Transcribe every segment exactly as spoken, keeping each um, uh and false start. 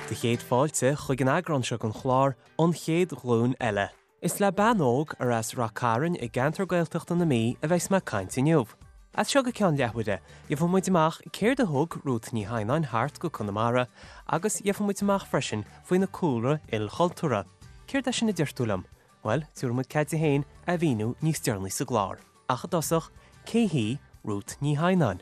De chéad fáilte chuig an agran seo an chlár an chéad glún eile. Is le banóg ar as racaran i gantar gailteachta na mí a bheits me caint inniuh. As seo go ceann lehuide, dhearfá muid amach céir de thug rút ní hainán hart go Connemara, agus dhearfá muid amach freisin faoin na cúlra il choltúra. Céir de sin na deirtúlam? Well, túr muid ceid a héin a bhíú níos dearnaí sa glár. Acha dosach, cé hí rút ní hainán.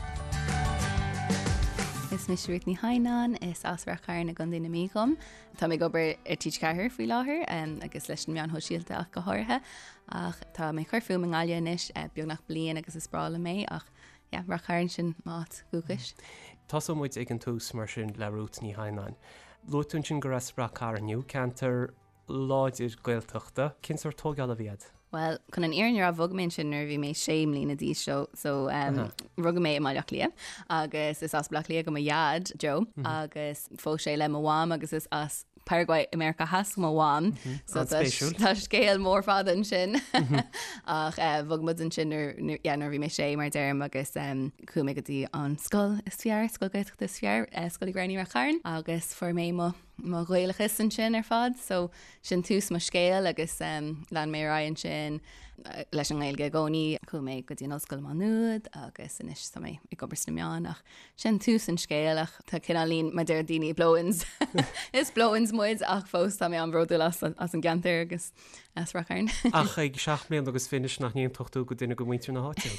Is mis Ruth ní Hainán is as rachair na gandí na mígum. Tá mé gobar ar tíid ceathir faoi láthair um, agus leis an meán hóisiilta ach go háirithe ach tá mé chuir fiú an gáile inis uh, beag nach blian agus is sprála mé ach yeah, rachair sin mát gúchais. Tás muid ag an tús mar sin le Ruth ní Hainán. Lútún sin go raibh rachair aniu cantar láidir gailteachta cin ar tógáil a bhíad. Well, chun an éan ar a bhogmén sin nervhí mé séim lína dí seo, so um, uh-huh. rugga mé maiach lia, agus is as blach lia go ma iad, Joe, mm-hmm. agus fó sé le ma wam, agus is as Paraguay America has ma wam, mm-hmm. so tá scéal mór fad an sin, mm-hmm. ach uh, bhogmud an sin nervhí mé sé mar derm agus um, cúmé go dtí an scoil is fiar, scoil gaitach is fiar, uh, scoil i gráinní ar charn, agus for mé mo má ghuiilechas an sin ar fad, so sin tús má scéal agus um, lean mé ryan sin uh, leis an gailge gcónaí chu mé go dtí an osscoil má nuad agus inis sa mé i gobar na meán ach sin tús an scéalach tá cinálín ma deir daoine blowins is blowins muid ach fós tá mé an bródú as, as an gantar agus as rachairn. Ach ag seach mé agus finis nach níon tochtú go duine go muintir na hátil.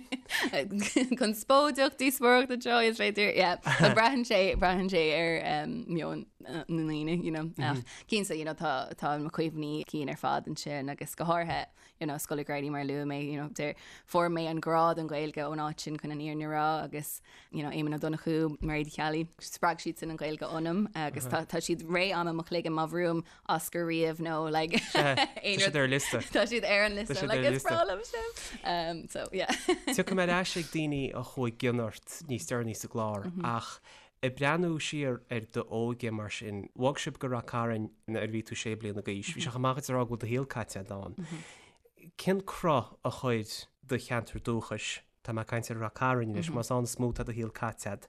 Chun spóideach tí spóach de joy is féidir, yeah, brahan sé brahan sé ar um, mion uh, na líine, you know, mm-hmm. ach cín sa, you know, tá tá an macuimhní cín ar fad an sin agus go háthe, you know, scoil gradí mar lu mé, you know, der for mé an grád an gailge ó náit sin chun an íar nírá agus, you know, éman a donna chu mar iad chealaí sprag siad sin an gailge onam agus uh-huh. tá siad ré am a machlig an mavroom Oscar riamh nó, like Tá siad ar lista. Tá siad ar an lista, like it's problem sin. Um, so, yeah. Tu go mé eisiigh daoine a chuig ginnart níos dearnaí sa glár, ach I breanú siar ar do óige mar sin, bhag sib go racaran ar bhí tú sé blian na gaís, bhí se chamachad ar ágú do héalcaite dáin. Cin cro a chuid do cheantar dúchas tá má caiint ar racaran is mas an smúta do héalcaite.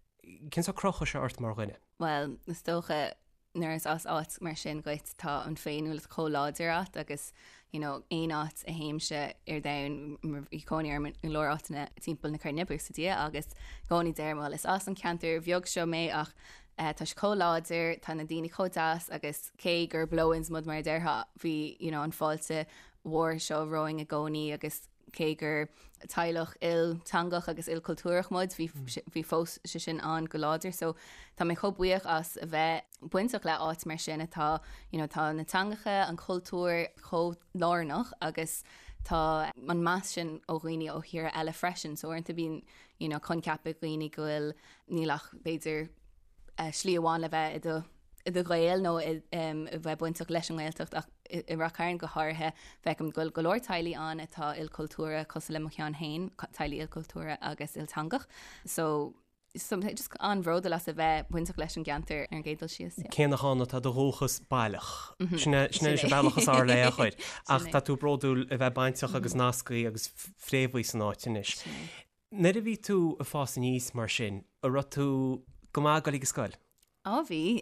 Cin sa crocha se ort mar gine? Well, na stócha nuair as áit mar sin goit tá an féinúil choláidir at agus you know, ein áit a héimse ar dain i cóí ar in lór átainna timppla na carnibú sa dia agus gcóí dermal is as an cantar bheog seo mé ach uh, tá choláidir tá na daoine chodáas agus cé gur blowins mud mar deirtha bhí you know, an fáilte mhór seo roing a gcóí agus cégur tailech il tangach agus il cultúrach mud hí hí fós se sin an go láidir, so tá mé chobhuiach as a bheith buintach le áit mar sin atá you know, tá na tangacha an cultúr cho lárnach agus tá an más sin ó ghoine ó hir eile freisin, so orintanta bhín you know, chun cappa ghoine gohfuil nílach beidir uh, slí amháin le bheith i do i do ghail nó i um, bheith buintach leis an ghailteacht ach i, i racairn go háirithe bheicim goil go leir tailí an atá il cultúra cos le chean hain tailí il cultúra agus il tangach, so just an bhróda las a bheith buintach leis an gantar ar an gédal sios. Cé nach hána tá do hóchas bailach. Sné sé bailachas á le a chuid. Ach tá tú bródúil a bheith baintach agus nascaí agus fréomhhaí san áitinis. Nid a bhí tú a fás an níos mar sin, a rud tú go má go go scoil? Á bhí.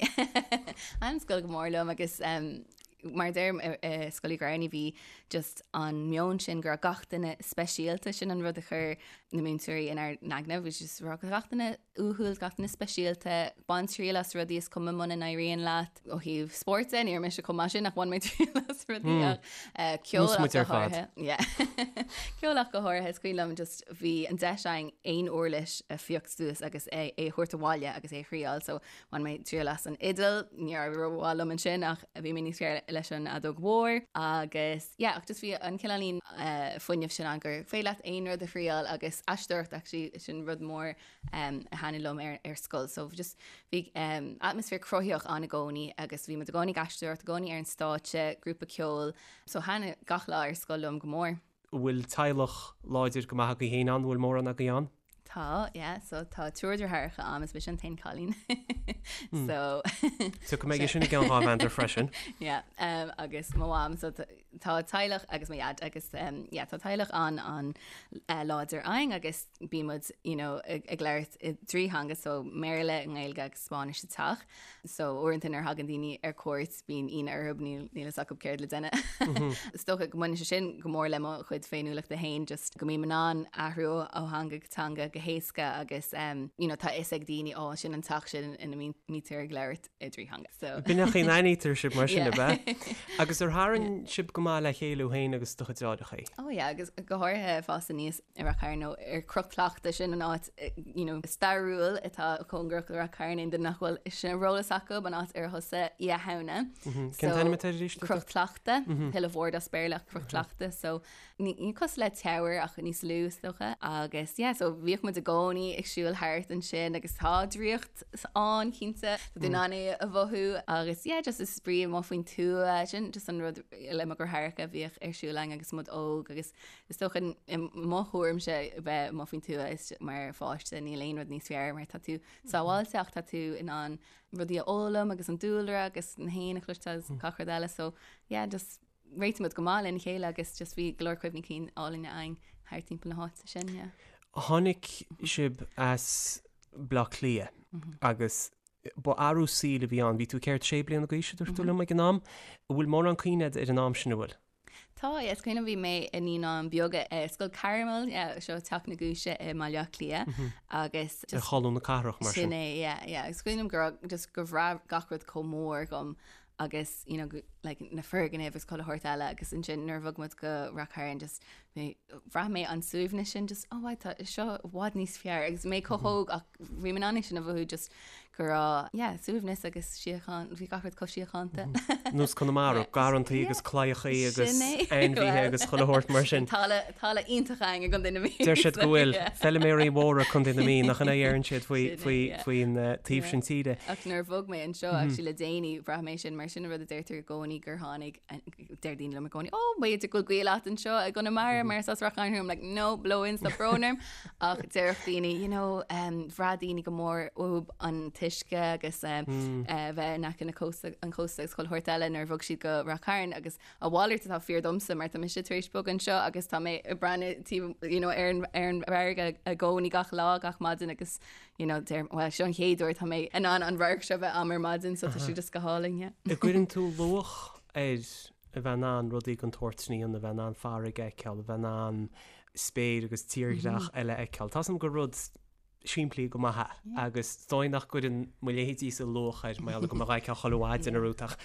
An scoil go mór lom agus um, mar derm uh, uh, scoilí gráinní bhí just an mion sin gur gachtainna speisialta sin an rud a chur na múntúirí in ar nagna, bhí just rá gachtainna úthúil gachtainna speisialta ban trílas rudí is cum man in éiríon leat ó híh sporta níor me se com sin nach bhain mé trílas rudí ach ceolach go háirithe. Ceolach go háirithe scuilm just bhí an deising aon uirlis a fiochtúas agus é é chuirta bháile agus é chríáil, so bhain mé trílas an idal níor bhháil an sin ach a bhí mé níos leis an adóg mhór agus yeah, ach just bhí an cilalín uh, foiineh sin an gur féile aon rud a phríal agus aisteart actually sin rud mór um, a hanilum ar, ar scoil, so just bhí um, atmosfér crothíoch an a gcónaí agus bhí me a gcónaí aisteart, a gcónaí ar an státe, grúpa ceol, so hana gachla ar scoilm go mór. Bhfuil tailech láidir go maithe go héanán bhfuil mór an a go an? Tá, yeah, so tá túidir thracha am is bhí an tain chalín. so so go méid sinna gan ráhaintar freisin yeah um agus máam so tá teilech agus mé ad agus um yeah tá teilech an an uh, láidir ein agus bímod you know ag leirt trí hangas so méile an éilge agus Spáis teach so orintn ar hagan daoine ar cuat bín on arb níl sac céir le déine sto go mu sin go mór le chud féinúlaach de hain just go mí man an ahrú ó hanga gotanga go héasca agus um you know tá is ag daoine á sin an taach sin ina mítar ag leirt i trí hanga so Bíach chéon aítar sib mar sin be agus ar háann sib go má le chéú hain agus do chudádacha ó agus go háirthe fásta níos ar a cairó ar crochlaachta sin an áit you know starúil atá chungrach ar a cairn den nachhfuil sin róla saco an áit ar thosa í a hena crochlaachta heile bhór a spéirlach crochlaachta so ní cos le teabhar ach níos lúsdocha agus yeah so bhíoh mu a gcónaí ag siúil thart an sin agus tádríocht an cínta du nána a bhthú agus yeah just is sprí má faoin tú sin just an rud le gur thracha bhíoh ar siúlaing agus mud óg agus is stochan máthúirm se bheith má faoin tú is mar fáiste ní léon rud níos fear mar tá tú sáháilteach tá tú in an rudí ólam agus an dúlra agus an héana chluiste cachar eile so yeah just réitimiid go máil in chéile agus just bhí glóircuibhní cín álainne ein thir timp na háit sin yeah. Tháinig sib as blach lia agus ba arú síle bhí an bhí tú céirt sé blian na gaiise dúir túla me gnám bhfuil mór an cuiine ar an am sin bhfuil. Tá is cuioine bhí mé in ní an beaga scoil caramel seo teach na gúise i má leach lia agus chaú na carach mar sin is cuioinem gur just go bhrá gacrad có mór gom agus you know like na fergan éhs chola hort eile agus in sin nervhag mu go rachair an just bhrá mé an suúhne sin just ó bhaid seo bhád níos fear agus mé cothóg ach bhí man an sin a bhú just gur yeah suúhne agus siochan bhí gachard co siochananta Nus chun mar garantaí agus chláochaí agus einhí agus chola hort mar sin tála tála iontachaing a gan duine mí Deir siad go bhfuil fellméirí móra chun duine mí nach chuna dhéann siad faoin tíobh sin tíide ach nervhog mé an seo ach sí le déanaí bhrá mé sin mar sin rud a déirtar gcónaí gur tháinig déir daine le gcónaí ó bhéidir go gcuileat an seo a gona mar mar sas rachainúm like no blowins na bronim ach deirch daoine you know um bhrá daoine go mór ób an tuisce agus bheith nach an cósta an cósta scoil horteile nar bhog siad go rachain agus a bháir tá fear domsa mar tá mis éis bog an seo agus tá mé i brenne tí you know ar ar an bhar a gcónaí gach lá gach maidin agus you know der well sean héadúir tá mé an an an bhar se bheith amar maidin so tá siú just go háling yeah. I gcuirann tú loch éid a bheit an rudí an tuairtní an a bheit an farrig eiceil, a bheit an spéad agus tíirgleach eile eiceil. Tá sam go rud siimplí go maithe agus stáinach goin muléhétí sa lochaid me go mar reice choáid in a rúteach.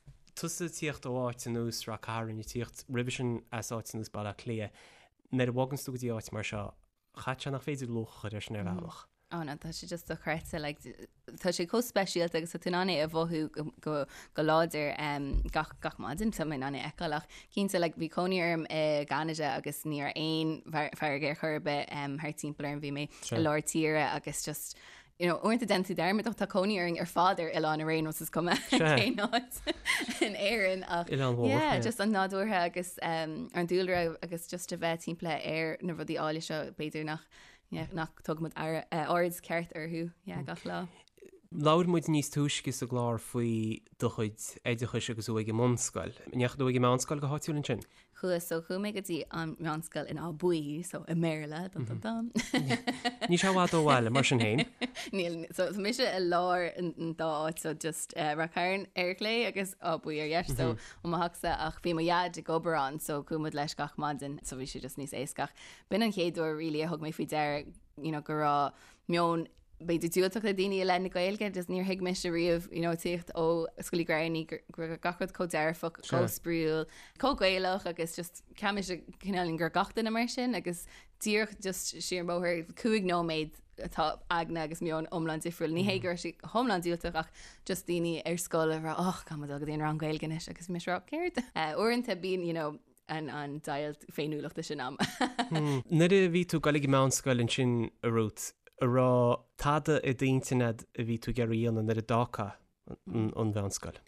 Tusa tíocht óáit an nús ra caran i tíocht rivision asáit an nús ball a clia. Nar a bhagan tú go áit mar seo chatte nach féidir locha ar sin ar bhealach. Oh no, tá sé just do chréite like tá sé cóspéisialt agus tá túna a bhthú go go láidir um, gach gach maidin tá mé anna eáach cínta le bhí coníarm i Ganaide agus níor aon feargéir churbe um, thar timpplair an bhí mé i láir tíre agus just you know orintanta dentú dermid tá coníaring ar fáidir i lána réon was is cum in éan ach yeah just an nádúthe agus um, an dúilra agus just a bheith timpplair ar na bhí áile seo beidir nach Yeah, nach tugmad áids ceart arthú gach lá. Láir muid níos túiscis a glár faoi do chuid éidechuis agus uige mscoil. Neach do ige mscoil go háitiúlann sin? Chu so chu mé gotí an mscoil in ábuí so i méile Ní se bhád ó bhile mar sin héin? Níl so mé se i láir an dáit so just rachairn airlé agus ábuí ar dheis so ó haachsa ach bhí iad go gobarrán so cumad leis gach maidin so bhí sé just níos éascach. Bin an chéadú ri a thug mé fao deir go rá meon beidir dúach le daine lena gailge just níor hiic mis riomh tíocht ó scoilí grainní gachad có deirfa có spríúil cógéilech agus just ceimi cinálinn gur gachtain mar sin agus tíoch just siar móthir cuaig nóméid atá agna agus mion omland ifriúil ní hégur si homland díúach ach just daine ar scoil a ach kam a dtíon ran gailganis agus misrá céirt uanta bíon you know an an dailt féinúlaachta sin am. Nuair a bhí tú galig mscoilinn sin a rút rá tada i d daontainad a bhí tú geíon an ar a dácha an bheanscoil. So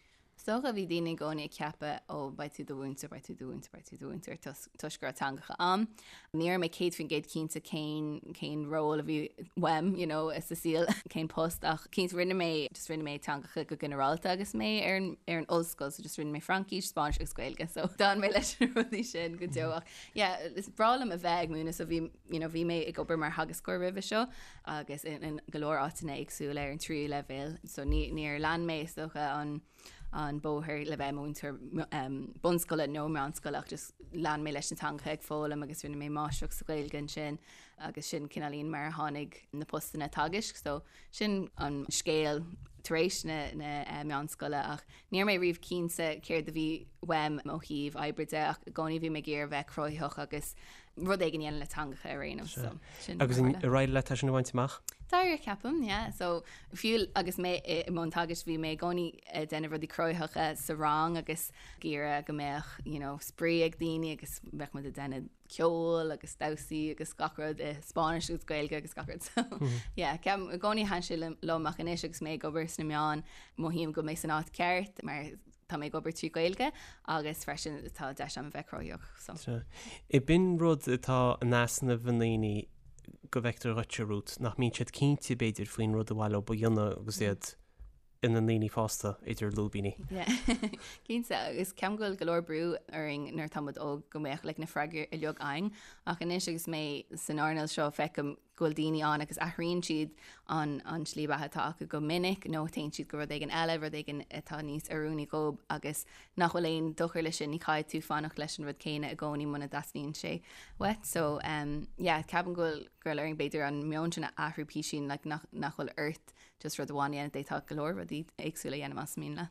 So a bhí daine gcónaí ceappa ó ba tú doúnta ba tú doúnta ba tú doúnta tuisgur tangacha am. Níor mé céad fin géad cínta céin céin róil a bhí wem, you know, is a síl céin post ach cínta rinne mé just rinne mé tangacha go generalta agus mé ar ar an osscoil, so just rinne mé Francíis, Spáis agus Gaeilge, so dan mé leis rudí sin go deoach. Yeah, is bralam a bheith múna so bhí, you know, bhí mé ag obair mar hagascóir ribh seo agus in golóir átainna agsú le ar an trí level, so níor lean mé socha an an bóthir le bheith múntar um, bunscoile nó me anscoilach just lean mé leis an tanga ag fólam agus rinne mé máiseach sa Gaeilge sin agus sin cinálín mar tháinig na postanna tagisk, so sin an scéal taréis na, na uh, meánscoile ach níor mé riomh cínsa céir de bhí wem ó híomh ebride ach gcónaí bhí mé géir bheith croithoch agus rud éigen dhéanana le tangacha a réanamh. So, agus in ráid le sin bhaintach? Táir ceapam, yeah. So fiúil agus mé i mtágais bhí mé gcónaí déanamh rudí croithocha sa rang agus gíire go méach, you know, sprí ag daoine agus bheith mu a déanana ceol agus dasaí agus scarad i Spáis agus Gaeilge agus scarad. So yeah, ceam gcónaí han sé lomach inis agus mé go burs na meán mohíim go mé san áit ceart mar tá mé gobar trí Gaeilge agus freisin tá de am bheith croíoch. So. I bin rud atá an násanna bhanlíní go bhheictar roiitearút nach mín siad cínti beidir faoin rud a bhhaile ba dionna agus iad in an líní fásta idir lúbíní. Cínta agus ceamgóil golóir brú aring nar tamad ó go méach le na freigur i leog aing ach inis agus mé san árnal seo fecham ghfuil daoine an agus athraíonn siad an an slíbathe acu go minic nó taon siad go rud ag an eile rud ag an atá níos arúnaí gob agus nach bhfuil éon dochar lei sin ní caiid tú fánach leis an rud céine a gcónaí muna dasníonn sé wet, so um, yeah, ceapan ghfuil gur leing beidir an meon sin a ahrúpí sin like, nach bhfuil earth just rud bháine détá golóir rudí agsúla dhéanam as mína.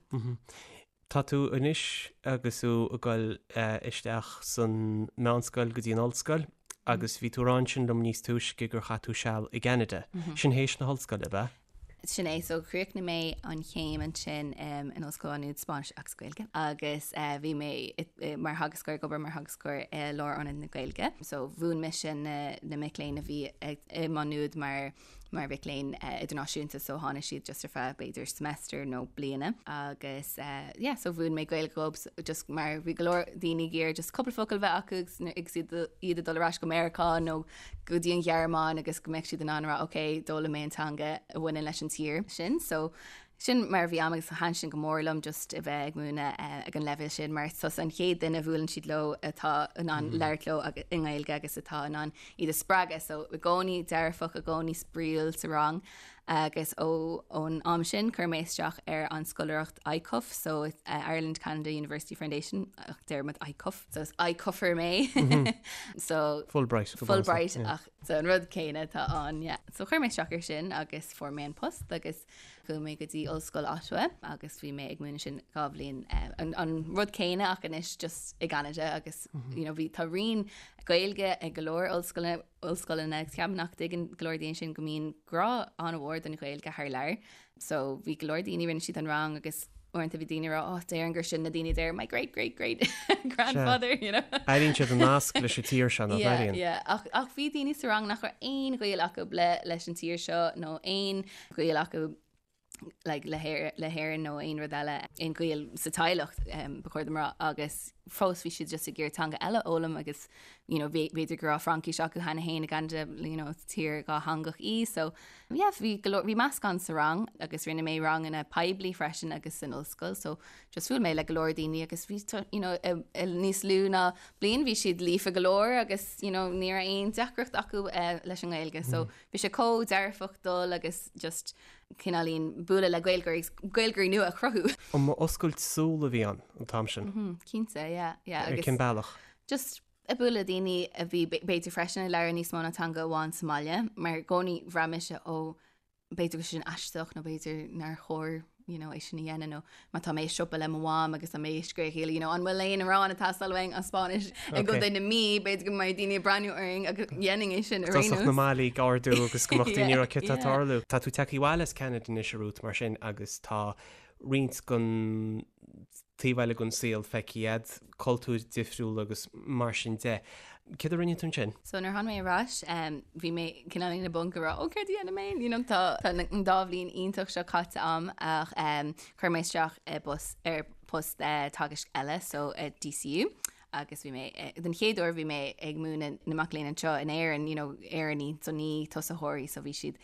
Tá tú inis agusú a gáil uh, isteach san meánscoil go dtíon olscoil agus bhí tú rán sin dom níos túis go gur chatú seall i Gceanada. Sin hééis na hallscoil a bheith? Sin é so chríoch na mé an chéim an sin um, in oscóinúd Spáis agus Gaeilge agus uh, bhí mé uh, mar hagascóir gobar mar hagascóir uh, lár an na Gaeilge, so bhún me sin uh, na miléin a bhí uh, manúd mar mar bheith léin uh, idirnáisiúnta so hána siad just ar fe beidir semester nó bliana agus uh, yeah, so bhún mé Gaeilge gobs just mar bhí golóir daoine géir just couple focail bheith acugus ag siad iad dulrás go Americá nó go dtíon Gearmán agus go meic siad an anra ok dóla mé antanga a bhfuin leis an tír sin, so sin mar bhí agus han sin go mórlam just a bheith múna uh, ag an level sin mar sos an chéad duine bhúlann siad lo atá an an mm. leirló ag in Gaeilge agus atá an an iad a spraga, so i gcónaí dearfach a gcónaí spríúil sa rang agus ó ón am sin chur méisteach ar an scoileacht I C U F, so it's uh, Ireland Canada University Foundation ach dermid I C U F, so it's I C U F-er mé mm-hmm. so Fulbright Fulbright yeah. ach so an rud céine tá an yeah. so chur méisteach ar sin agus for mé an post agus go mé go dtí ollscoil Ottawa agus bhí mé ag múna sin gábhlíonn uh, an, an rud céine ach inis just i Gceanada agus mm-hmm. you know, bhí tá rion Gaeilge ag golóir ollscoile ollscoile ag ceamnach ag an glóir sin go mín grá an bhór den Gaeilge thar leir, so bhí glóir daoine rinne siad an rang agus orintanta bhí daoine rá oh, déir an gur sin na daoine there my great great great grandfather, you know. Aíonn siad an nasc leis an tír seo na bheiríonn. Yeah, ach ach bhí daoine sa rang nach chu aon Gaeil acu le leis an tír seo nó aon Gaeil acu like lehéir lehéir nó aon rud eile in Gaeil sa taileacht um, bechuir mar agus fós bhí siad just a ggéir tanga eile ólam agus you know beidir gur á Francíis acu hena héana ganda you know tír gá hangach í, so yeah, bhí bhí meascán sa rang agus rinne mé rang in a peblií freisin agus in ollscoil, so just bhfuil mé le golóir daoine agus bhí you know níos lúna blion bhí siad lífa golóir agus you know ní aon deachreacht acu uh, leis an Gaeilge, so bhí sé có dearfacht dul agus just cinálín bula le gailgurí nua a chrothú. An má oscailt súla bhí an an tam sin. Cínta, yeah, yeah. Ar cin bailach. Just a bula daoine a bhí beidir freisin a leir níos mána tanga bháin Somália, mar gcónaí bhraimiise ó beidir sin aisteach nó beidir nar chóir you know, é sin dhéana nó má tá mééis siúpa le mháim agus a mééis scréil, you know, an bhfuil léon arán atá salhain an Spáis ag go daine mí beidir go mai daine breú aing agus dhéanaing é sin arénos. Tásach na málaí gáardú agus go daine ar citatárlú. Tá tú teíháiles Canada in isisiút mar sin agus tá rint gon tíhhaile gon síl feicead cultúr difriúil agus mar sin de. Cid a rinne tún sin? So nar han mé ras bhí mé cinálín na buncará ó chuir dhéana mé you tá an dábhlíonn ionintach seo caite am ach chuir méisteach bus ar post tagas eile so D C U. agus bhí mé den chéadúir bhí mé ag múna naach léon anseo in éir an éarní so ní tos a thuirí so bhí siad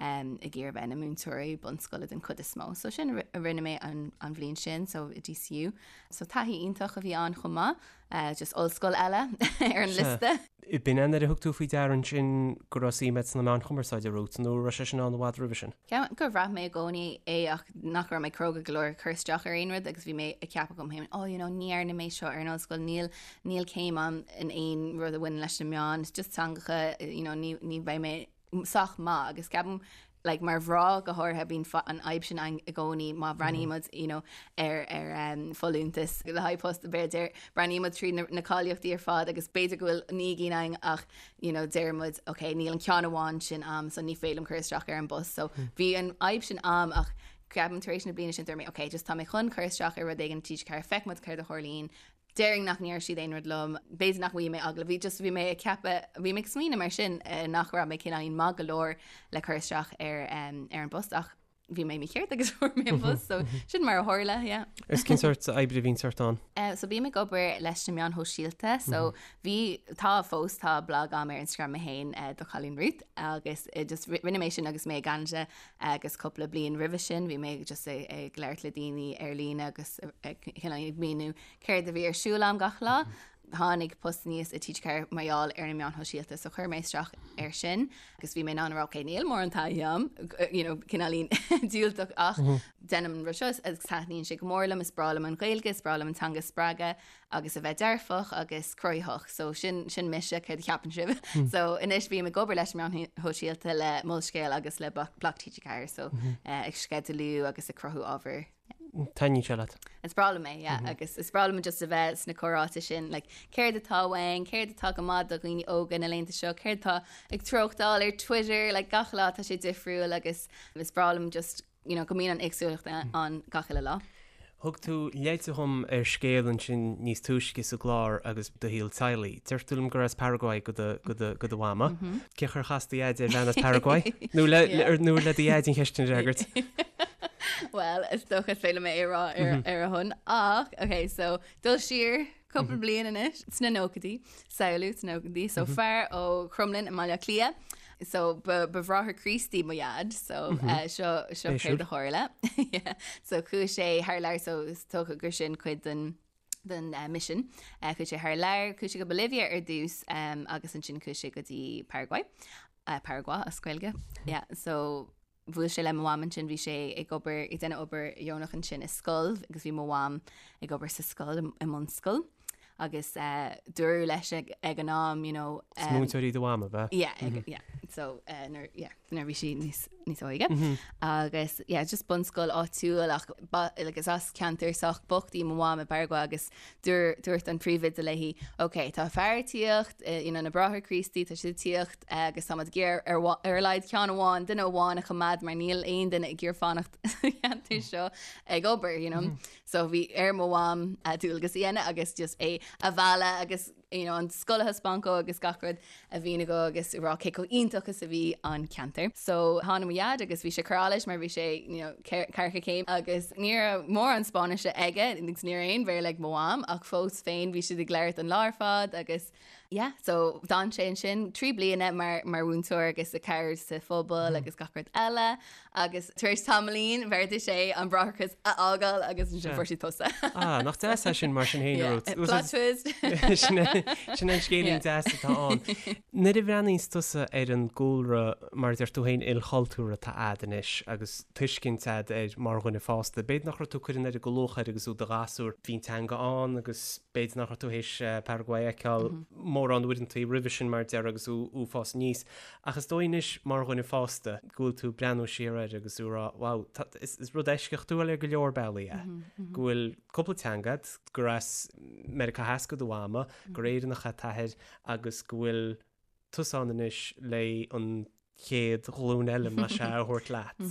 i ggéir bheith na múntúirí bunscoile den chud is smó. So sin a rinne mé an bhblionn sin so D C U. So taithí ionintach a bhí an chumá just ollscoil eile ar an liste. I bin an a thugtú faoi dearann sin go rasímet na man chumaráide rút nó ra sin an bhád revision. Ceam go bhrah mé gcónaí é ach nach mé croga glóir chusteach ar aonrad agus bhí mé a ceappa gom héim ó níar na mé seo ar an ollscoil níl níl céim an in aon rud a bhain leis na meán just tangacha ní bheith mé sach má agus ceapam like mar bhrá go háir have been an aib sin a gcónaí má branímod you know ar ar um, folúntas le hapost a beidir branímod trí na cáíochttaí ar fád agus beidir gohfuil ní gíine ach you know deirmod ok níl an cean amháin sin am so ní félim chuisteach ar an bus so bhí an aib sin am ach ceapan tar éis na bliana sin mé ok just tá mé chun chuisteach ar rud ag an tíos ceir feicmod chuir a Chorlín Déing nach níir si éonrad lom, béidir nach bhí mé agla, bhí just bhí mé ceappa bhí mé smína mar sin nach ra mé cinna on má golóir le chuisteach ar ar an bustach. Bhí mé mé chéirt agus bhór mé bus, so sin mar a háirla, yeah. Is cin sort ebre bhín sort an? So bhí mé gobar leis na meán hóisialta, so bhí tá fós tá blog am ar Instagram a hain do Chalín Ruth, agus just rinne mé sin agus mé ganja agus coppla blion rihi sin, bhí mé just ag léirt le daoine ar lína agus chinna míú céir a bhí ar siúlam gach lá. Hánig postníos a tíceir maiáil ar na meán hóisialta so chur méisteach ar sin agus bhí mé anrá cé níl mór an taam cinálín dúilach ach denm roios agus taníonn si go mórlam is bralam an ghailgus bralam an tanga spraga agus a bheith dearfach agus croithach so sin sin mise chud cheapan sibh so inis bhí me gobar leis meán hóisialta le móscéil agus le blachtíceir so ag skedulú agus a crothú ábhar. Taní se leat. Is brala mé, yeah, mm-hmm. agus is brala just a bheith sna choráta sin, like, céir de táhain, céir de tá go mad a gine ógan a lénta seo, céir tá ag trochtdáil ar Twitter, like, gachalá tá sé difriúil agus is brala just, you know, go mín an éagsúachta an gachala lá. Thug tú léitehom ar scéalann sin níos túisci sa glár agus do híal tailí. Teirtúlam gur as Paraguay go do bhama. Cechar chasta éidir lenas Paraguay? Nú le éidir cheistin regart. Well, is dochas féile mé ará ar a hun ach okay so dul siar couple blian in it sna nócadí saoú nócadí so fear ó Crumlin a maiile clia so bhráthair Christí maiad so seo seo céir de háirla so chu sé thar leir so tócha gur sin chuid den den mission chu sé thar leir chu sé go Bolivia ar dús agus an sin chu sé go dtí Paraguay Paraguay a scoilge yeah so bhfuil sé le mháman sin bhí sé ag obair i dana obair dheonach an sin is scoil agus bhí mháam ag obair sa scoil i món scoil agus dúir leis ag an nám you know smúntúirí do bháma bheith? Yeah, yeah. So nar bhí si níos óige agus just bunscoil áitiúil ach agus as ceantar soach bochtaí mháam a Paraguay agus dúirt an príomhid a leihí ok tá feartíocht na brathair Christí tá si tíocht agus samad géir ar leid cean amháin duine bháin a chamad mar níl aon duine ag ggéir fannacht ceantar seo ag obair you know so bhí ar mháam dúil agus dhéana agus just é a bhela agus you know, an scoile Spanco agus gacrad a bhína go agus rá céco ionachas a bhí an ceantar. So hána iad agus bhí sé chrális mar bhí sé you know, carcha céim agus ní mór an Spáise aige ins ní aon bhéir le mháam ach fós féin bhí si ag léirt an láirfád agus yeah, so dan sé an sin trí bliana mar mar bhúntóir agus a ceir sa fóbal agus gacrad eile agus tuéis tamlín bhirde sé an brachas a ágáil agus an sin fuirsí tosa. Ah, nach de sin mar sin héanaút. Plot twist. Sin an scéaling deasta an. Nid i bhreaníos tusa ar an gúlra mar d tú hain il chaltúra tá adanis agus tuiscin tead ar mar chuna fásta. Béad nach tú chuirn ar a golóchaid agus ú de gasúr bhín teanga an agus béad nach tú hééis Paraguay ceall mór an bhuiin tú rivision mar de agus ú fás níos. Agus dóinis mar chuna fásta gúil tú breanú siar agus úrá wow, is rud eisceach tú ar go leor bailí gúil coppla teangad gur as America hasca do bháma go réidir nach chataidir agus gohfuil tusánanis le an chéad glún eile mar se thuirt leat.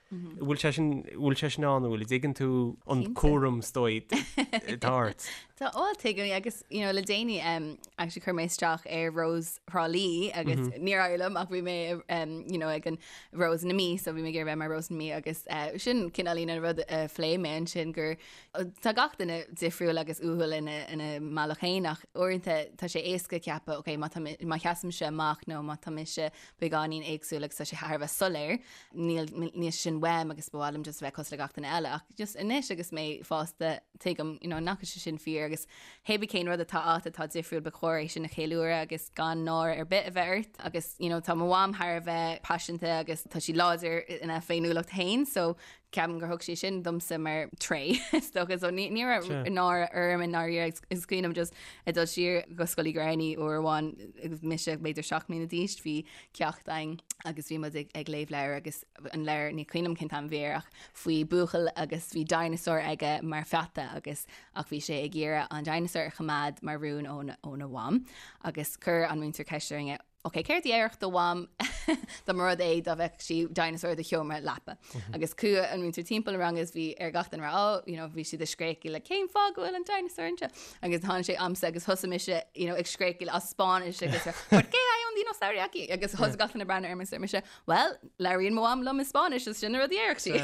bhfuil sé bhfuil sé ná bhfuil dgan tú an cuam stoid dát. Tá á tuigem agus le déine ag chu méisteach ar Rose Rálí agus ní eilem ach bhí mé ag an Rose na mí, so bhí mé gur bheith mar Rose na mí agus sin cinálína rud phléimein sin gur tá gachtainna difriúil agus uhuiil ina malachéach orintanta tá sé éasca ceappa, ok, má cheasam se amach nó má tá se beáín éagsúlaach sa sé Harbh soléir, níos sin weim agus bháilm just bheith cos le gachtainna eile ach just inis agus mé fásta tuigem nach sin fear agus hebí céin rud atá áta tá difriúil be choiréis sin na chéúra agus gan nóir ar bit a bheith agus tá bháim thar bheith passionanta agus tá sí láidir ina féinúlacht hain, so ceapan gur thug sé sin domsa mar tré stogus ní ná arm an náir is cuiinm just i dul siar go scoilí gráinní ó bháin mis beidir seach mí na díist hí ceacht daing agus bhí ag léh leir agus an leir ní cuiinm cin an bhéach faoi buchail agus bhí dinosaur aige mar feta agus ach bhí sé ag ggéire an dinosaur chamad mar rún ó na bham agus chur an múntar ceisiringe. Ok, céir éireach do bham do mar é do bheith si dinosaur de cheomar lepa. Agus cu an múntar timppla rangus bhí ar gatain ra bhí si de scréici le céim fá gohfuil an dinosaurinte. agus tháinig sé amsa agus thosamise ag scréici as Spáis agus cé an dinosauriaí agus thos gatain na brena ar me se, well, leiríonn mham lom is Spáis is sin rud éireach si.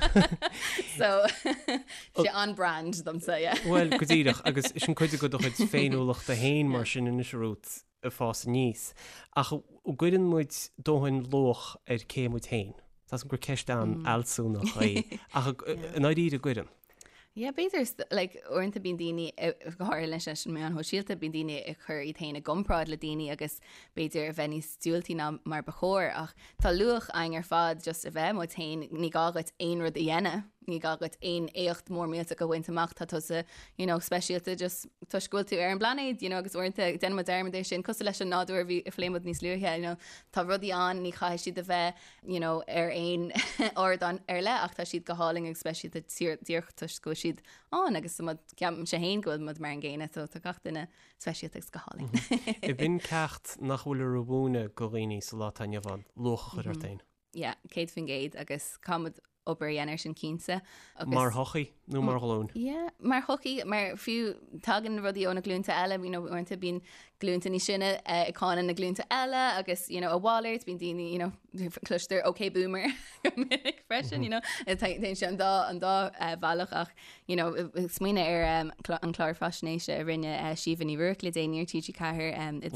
So sé an brand domsa. Well, go dtíireach agus is an chuide go do chuid féinúlacht a hain mar sin in is rút. A fás níos. Ach ó gcuidann muid dóhain loch ar céimúid hain. Tás an gur ceist an alsúna chaí. Ach an áidíad a gcuidann. Yeah, beidir orintanta bíon daoine go háir leis sin mé an hoisialta bíon daoine a chur í taine gompráid le daoine agus beidir a bheith níos stúiltí ná mar bechóir ach tá luach ein ar fad just a bheith má tain ní gágat aon rud a dhéine. Ní gagat aon éocht mór mílte go bhaintach tá tusa speisialta just tuisgúil tú ar an blanéid agus orintanta den dermadéis sin cos leis an nádúir bhí a phléimad níos luúthe tá rudí an ní chaid siad a bheith ar aon ordan ar le ach tá siad go háling ag speisialta tíocht tuisgó siad an agus ceam sé héin goil mud mar an ggéine tá gatainna speisialtas go háling. I bhín cecht nach bhfuil ar bhúna go rií sa látainine bhain locha chuir tain. Ja, Kate fin géad agus camad obair dhéanaar sin cínsa. Mar hochaí nó mar glún? Yeah, mar hochaí, mar fiú tagan rudí óna glúnta eile, bhí orintanta bín glúnta ní sinne i cána na glúnta eile agus a bháirt bín daoine cluisteir OK Boomer minic freisin té sé an dá an dá bhealach ach smuoine ar an chláir fasnéise a rinne siomhan í ruach le déanaar tíí caiir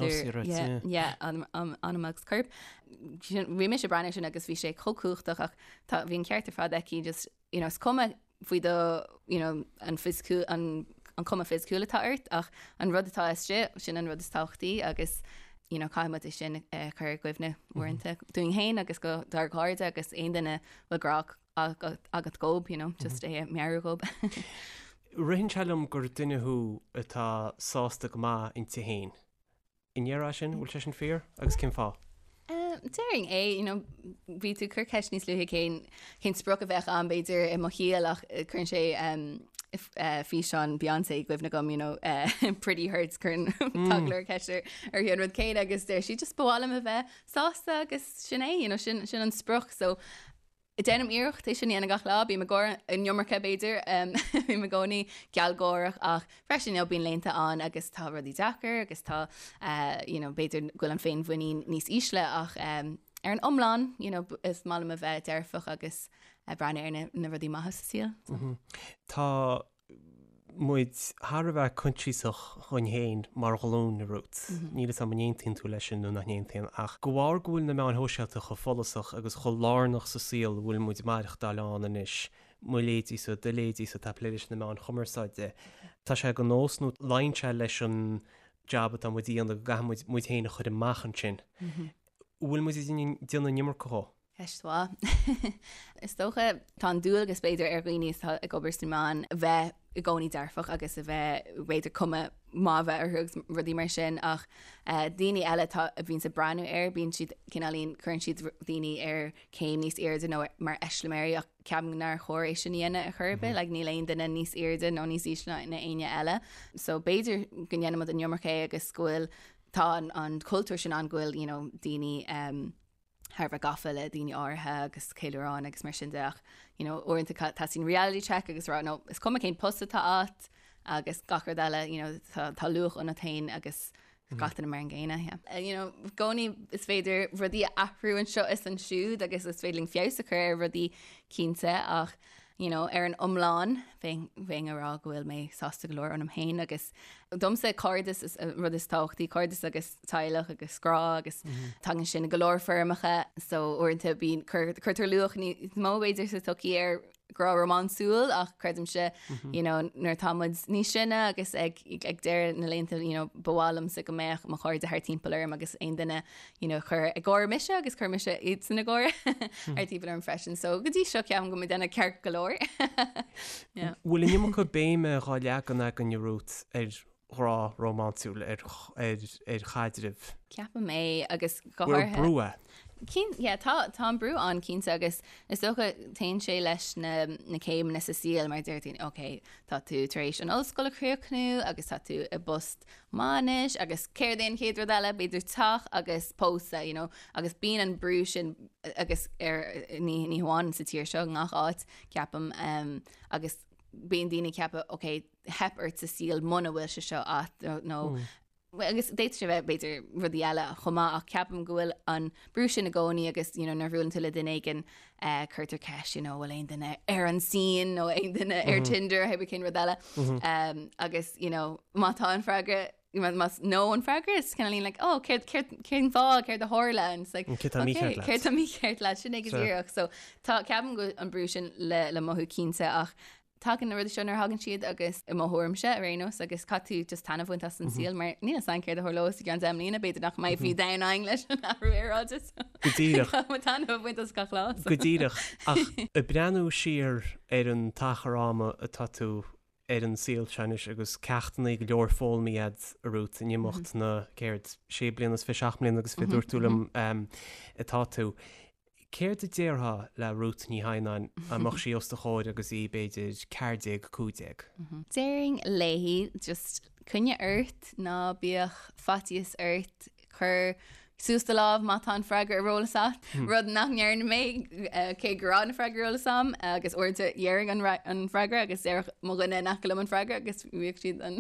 idir anamagus curb. Bhí me sé breine sin agus bhí sé chocuúchtach ach tá bhíon ceart ar fad eici just cuma faoi do an fiscú an an cuma fiscúla táirt ach an rud atá iste sin an rud is táchtaí agus caiimime is sin chur goibhne uanta dúing héin agus go dar gáirde agus aon duine lerách agat góib just é meargóib. Rinn telum gur duineú atá sásta go má in tí héin. Inhearrá sin bhfuil sé sin fear agus cin fá? Daring é bhí tú chur ceis níos luúthe cén cén spruch a bheith an beidir i mo chéalach chun sé fi seán Beyoncé gluibhna gom Pretty Hurts chun taglar ceir ar hion rud céad agus déir si just bhálam a bheith sásta agus sin é sin sin an spruch so I déanam íirecht éis sin ana gach lá, bhí me go an neommarcha beidir bhí me gcónaí gealgóireach ach freisin bíon lénta an agus tá rudí dechar agus tá beidir ghfuil an féin bhaoine níos ísle ach ar an omláin is mála a bheith dearfach agus breine ar na rudí maithas síl. Tá muid Har bheith chuintríach chun héin mar glún na rút. Ní am éontín tú leis sin nó nach éontíon ach go bhhar gúil na me an hóseilta chu folasach agus cho lánach sa síl bhfuil muid maireach dáán is mu létí so de létí sa tapléidir na me an chumarsáide. Tá sé go nósnú leintse leis an jobbat an muí an gamuid muid héna chud machchan sin. Bhfuil mu déanana nimar có? Heistá. Is tócha tá dúil agus beidir ar gghíníos ag obairstán bheith i gcónaí dearfach agus a bheith beidir cuma má bheith ar thugus rudí mar sin ach daoine eile a bhín sa breanú ar bíon siad cinálín chun siad daoine ar céim níos airde nó mar eisleméir ach ceamnar chóir éis sin dhéine a churbe, le ní léon duine níos airde nó níos ísna na aine eile. So beidir gnéanam an neommarché agus scoil tá an cultúir sin an ghfuil daoine Harbh gafa le daoine átha agus céileán agus mar sin deach orintanta tá sin reality check agus rá nó is cum cén posta tá at agus gachar eile tá luach an tain agus gatan mar an ggéine. Gcóí is féidir rudí ahrú an seo is an siúd agus is féling fios a chur rudí cínte ach you know, ar an umláin bhé ará gohfuil mé sásta golóir an am héin agus domsa cardis is rud is táchtaí cardis agus teilech agus scrá agus tan sin golóir firmacha so orintanta bín chuirtar luach ní móbéidir sa tuí ar grá románsúil ach credim se nuair támid ní sinne agus ag ag deir na lénta bhálam sa go méach má cháir de thar timpplair agus aon duine chur ag gáir mise agus chur mise iad san na gáir ar típla an freisin so go dtí seo ceam go denna ceart golóir. Bhfuil nimar go béime gá leaganna gan rút ar rá románsúil ar chaidiribh. Ceapa mé agus brua. tá tá brú an cínta agus is socha tain sé leis na céim na sa síl mar dúirtín ok tá tú taréis an ollscoil chríochnú agus tá tú i bust máis agus céir daon chéad eile beidir tach agus pósa you know, agus bíon an brú sin agus ar ní ní háin sa tíir seo ngach áit ceapam um, agus bíon daoine ceapa ok hepart sa síl mna bhfuil se seo at nó mm. agus déit se bheith beidir rudí eile chumá ach ceapam gohfuil an brú sin na gcónaí agus narhúlann tuile duine an chuirtar ceis bhfuil aon duine ar an sin nó aon duine ar Tinder heb cin rud eile agus mátá an freigra mas nó an freigra is cinna líon le ó cén fá céir de hála an céir mí céirt le sin ag ddíireach so tá ceapan go an brú sin le le mothú cínta ach Tágan na rud sin ar hagann siad agus i mthúirmse a rénos agus catú just tanna bhaint as an síl mar ní san céir de thorlós gan am lína beidir nach mai bhí dain English an aráidir. Godíireach. Tanna bhaint as gachlás. Godíireach ach i breanú siar ar an tacharáma a tatú ar an síl seinis agus ceachtainna go leor fóilmiad a rút inimocht na céirt sé blianas fi seach mlíon agus fi dúirtúlam i tatú. Céir de déirtha le rút ní hainán amach sí os de cháid agus í beidir cardéag cúdeag. Déiring léhí just cunne airt ná bíoch fatíos airt chur sústa láh mátá an freigar rólasat rud nachnear na mé cé gorán na freigar rólasam agus orta dhéing an freigar agus ar mo gunna nachlam an freigar agus bhíoh siad an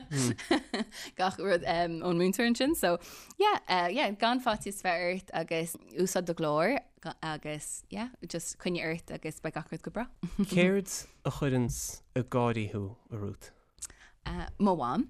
gach rud ón múntarn sin so gan fatíos feart agus úsad do glóir agus just cunne airt agus ba gachard go bra. Céird a chuirins a gádaíthú a rút? Móháim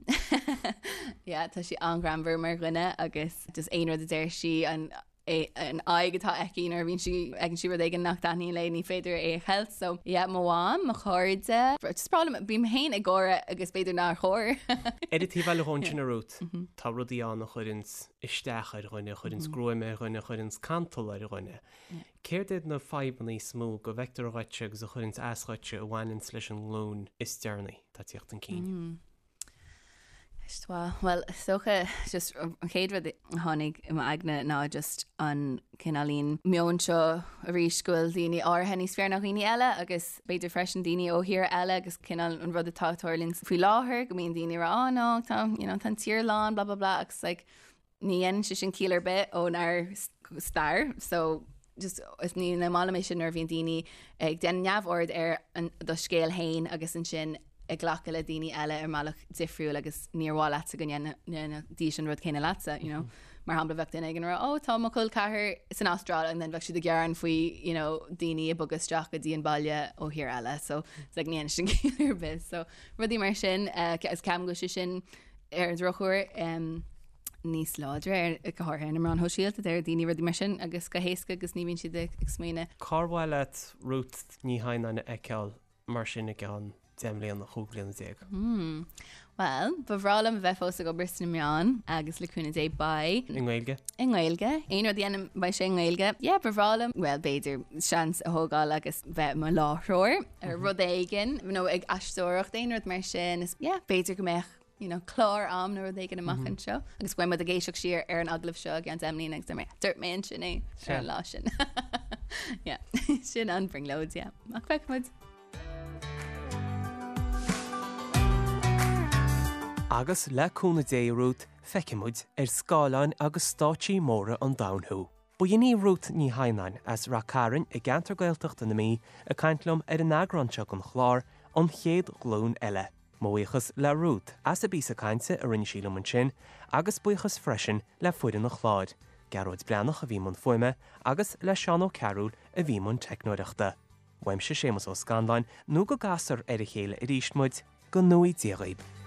tá si angramhar mar rinne agus just éonar de déir si an an aigetá ecín ar bhín si ag si ag an nach daí le ní féidir é health so móháim a cháirde sprála bím héin ag ggóra agus féidir ná chóir. Edití bhile hn sin a rút tá rudí an nach chuirins isteach ar roiine chuirins grúime roiine chuirins cantal ar roiine. Céir déad na febannaí smó go bhectar ráite agus a chuirins asráite a bhhainn leis an glún is dearnaí tá tíocht an cíine. Well, socha just an chéad rud tháinig im aigna ná just an cinálín meon seo a ríscoil daoine áthe níos fear nach daoine eile agus beidir freisin daoine ó hir eile agus cinál an rud atáirlinn faoi láthair go míon daoine rá ná tan tír lán bla bla bla agus like níon si sin cílar bit ón ar star so just is ní na mála mé sin ar bhíon daoine ag den neamhord ar an do scéal hain agus an sin ag ghlacha le daoine eile ar máach difriúil agus níorháil leatsa go dí sin rud céine leatsa mar hambla bheith duine an ra ó tá mo chuil cethir san Austrráil an den bheith siad a gearan faoi daoine a bugusteach a dtíon bailile ó hir eile so ag níon sin cíar bis so rudí mar sin is ceam go sin ar an drochuir níos láidre ar go háthir am an thoisialta ar daoine rudí mar sin agus go héasca agus ní bhíonn siad ag smaoine. Cárbhile rút ní hainna eiceáil mar sin ag an déimlíon na chúglaíon déag. Well, bhrálam a bheith fósa go brisna meán agus leúna dé ba. In Gaeilge? In Gaeilge. Éonar dhéanam ba sé in Gaeilge. Yeah, bhrálam, well, beidir seans a thógáil agus bheith má láthróir ar rud éigen, nó ag astóireacht éonar mar sin is beidir go méich chlár am nó d éigen amachchan seo. Agus bhaim a géisioach siar ar an aglah seo gan déimlíon agus mé dúirt mé sin é ar lá sin. Sin an bring loads, yeah. Ach feicmid. Agus leúna déirút feicimiid ar scáláin agus stáití móra an damhnú. Bu dhéanaí rút ní hainain as ra caran i gceantar gailteachta na mí a caintlumm ar an agranseach an chláir an chéad glún eile. Móíchas le rút as a bí a cainte a rinne sílam an sin agus buchas freisin le fuidir na chláid. Geróid breannach a bhí man foiime agus le Seán Ó Cearúil a bhí man teicnóireachta. Weimse sémas ó Scandáin nó go gasar ar a chéile i ríistmuid go nuí díaghaib.